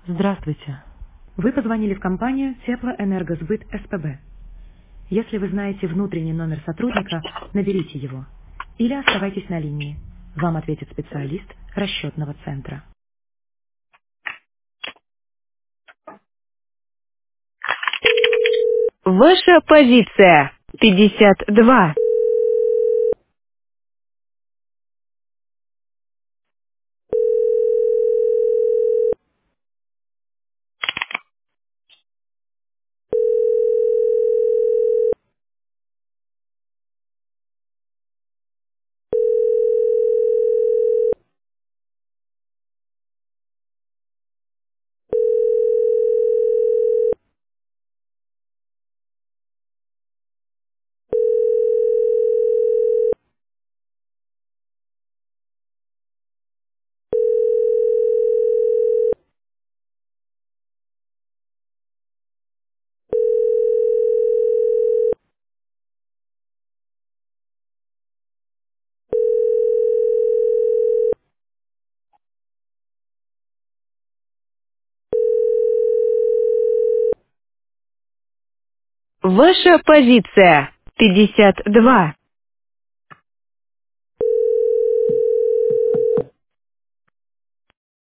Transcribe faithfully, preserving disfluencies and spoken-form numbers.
Здравствуйте. Вы позвонили в компанию Теплоэнергосбыт СПБ. Если вы знаете внутренний номер сотрудника, наберите его. Или оставайтесь на линии. Вам ответит специалист расчетного центра. Ваша позиция пятьдесят два. Ваша позиция пятьдесят два.